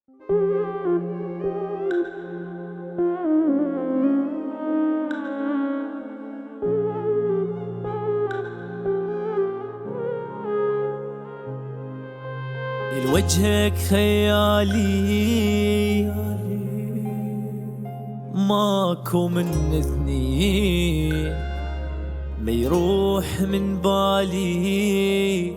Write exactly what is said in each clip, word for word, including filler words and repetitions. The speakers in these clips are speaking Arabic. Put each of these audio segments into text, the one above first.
لوجهك خيالي ماكو من اثنين ما يروح من بالي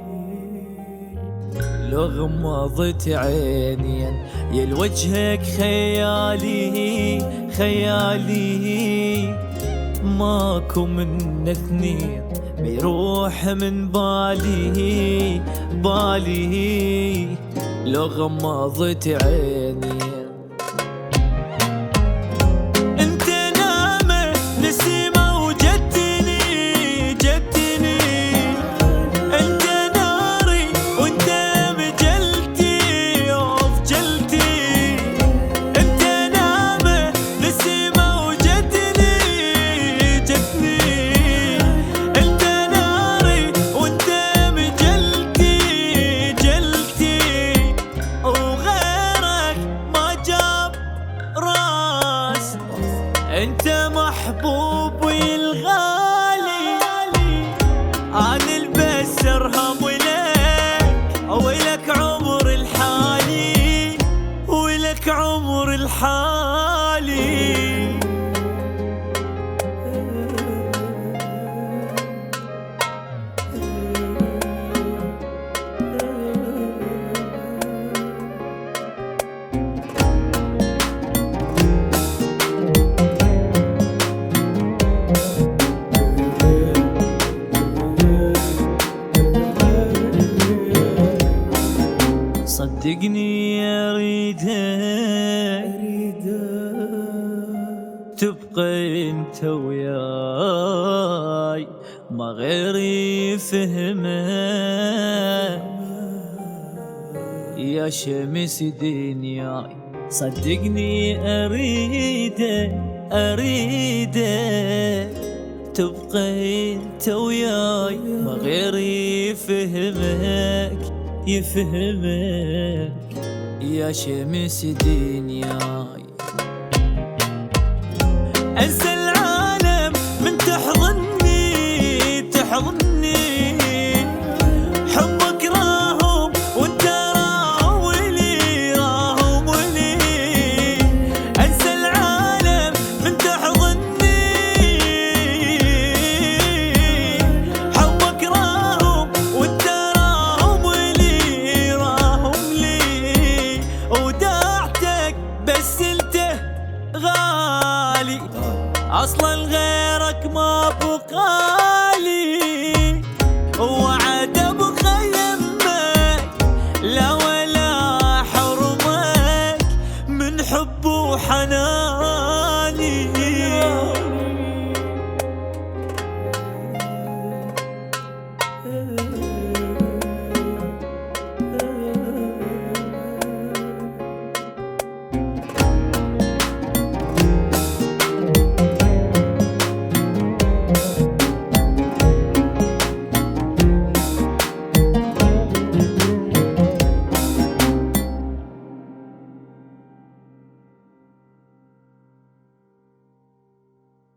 لو غمضت عيني. يا لوجهك خيالي خيالي ماكو من اثنين ما يروح من بالي بالي لو غمضت عيني. انت نامه نسيمه وجدتني جدتني، انت ناري وانت مجلتي اوف جلتي، انت نامه نسيمه وجدتني جدتني، انت ناري وانت مجلتي جلتي، وغيرك ما جاب راس. انت محبوبي الغالي انا البس ارهم ولك ولك عمر الحالي ولك عمر الحالي. صدقني اريدك تبقى انت وياي ما غيري فهمك يا شمس دنياي. صدقني اريدك اريدك تبقى انت وياي ما غيري فهمك يفهمك يا شمس دنياي. انسى